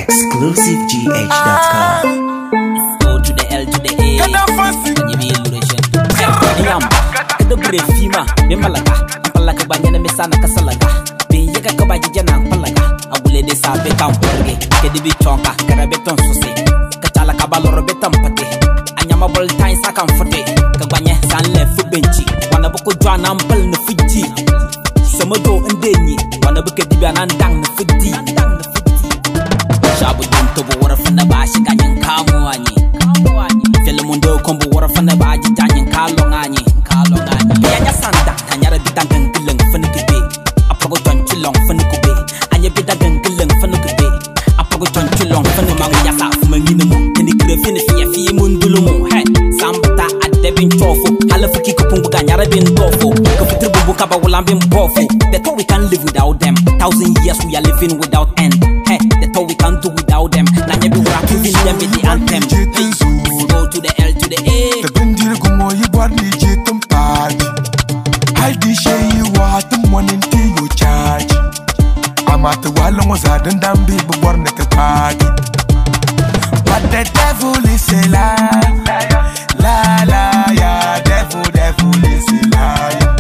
ExclusiveGH.com. O to the L to the A. Can you be illustration? Kada brefima, me malaga. Palaka banyana me sana kasalaga. Bin yaka kabaji jana palaga. Abule de sabe kampurge. Kedi bi chonka, karabeton sose. Kachala kabalo robetam pate. Anyama bol time sakam fote. Kabanye sanle fubenchi. Wana boko jwana mpel na fuji. Samodo ndenyi. Wana buke dibi anandang na fuji. Shabu junto bo wara fana bashi ganyen kamo anyi. Mundo kombo wara fana baji janyen kalong anyi. Yanya sanda anyara bidang geleng fana kebe. Apago tonchilong fana kube. Anya bidang geleng fana kube. Apago tonchilong fana mangu yasa fumangina mo. Kini kure fina fiya mundulu mo. Hey, sambata adde bin chofo. Halafu kiko pungu ganyara bin dofo. Kufitri bubu kaba ulambin bofo. They thought we can live without them. 1,000 years we are living without end. Hey, they thought we can do without them. Nanya be wura giving them with the anthem. Hey, go to the L to the A. The bendir gumo yi bwadli jitum padi. Haldi sheyi wa tum wanin ti you charge. Amata walongo zaden dambi buborne ke padi. But the devil is a liar. La la ya, devil is a liar.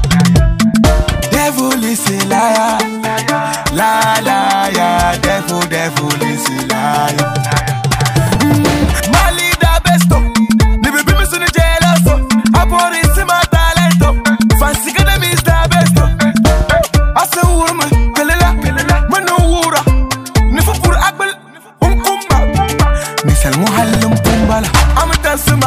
Devil is a liar. La la ya, devil is a liar. Mali da besto, ni bibi mi suni jealoso. Apori si ma talento, fancy kada mi da besto. Ase urma, kelela, manu ura. Ni fupur akbel, kumba. Ni salmu halum kumbala. Amatansuma,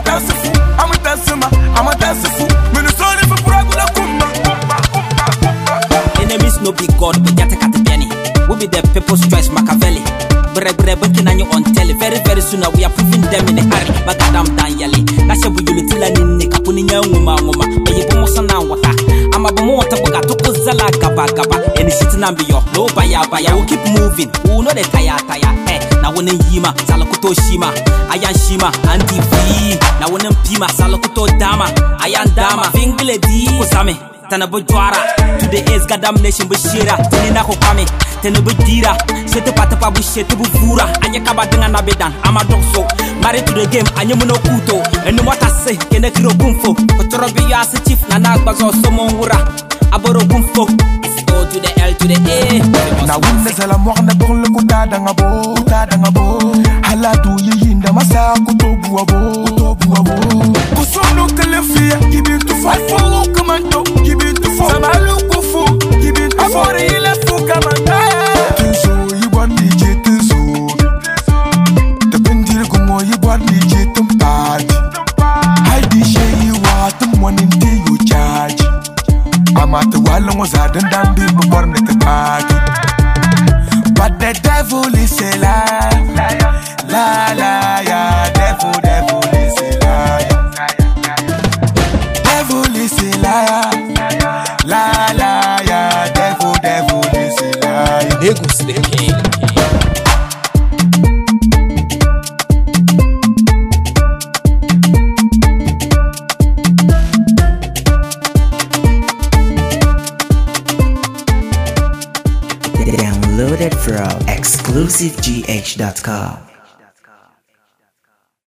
amatansuma. Minu soni fupur akbel kumba. Enemies no be God, but yata katabiani. We be the people's choice, Machiavelli. Bre bunking on you on telly. Very soon we are proving them in a hurry. Bagadam dan yali. Nasha bu yulitila nini kapuni nyanguma. Bayi bumosa na wata. Ama bumo wata buga toko zala gaba. Any shit nambiyo. No baya. We keep moving. We know the taya. Eh, na wone yima. Salakuto shima. Ayan shima. Anti V. Na wone pima. Salakuto dama. Ayan dama. Fingle di. Kusame. Tanabo jwara. Today is gadam nation bashira. Tinina ko kame. Tenebo dira. Shete patapa bu shete bu fura. Anya kaba dengan nabedan. Ama dokso. Married to the game. Anya muno kuto. Enu wata se. Kene kiro gumfo. Kotoro biya se chief. Nana bazo somo wura. Aboro gumfo. Let's go to the L to the A. Na wunda sala mwana borle kutada ngabo. Halatu yinda masa kutobu abo. Kusonu telefia. Give to fight for commando. Give it to four. Samalu kufu. Give it to four. Ile fuka manda. But the devil is a liar. La ya, devil is a liar. Devil is a liar. La ya, devil is a liar. Lagos the king. Downloaded from ExclusiveGH.com.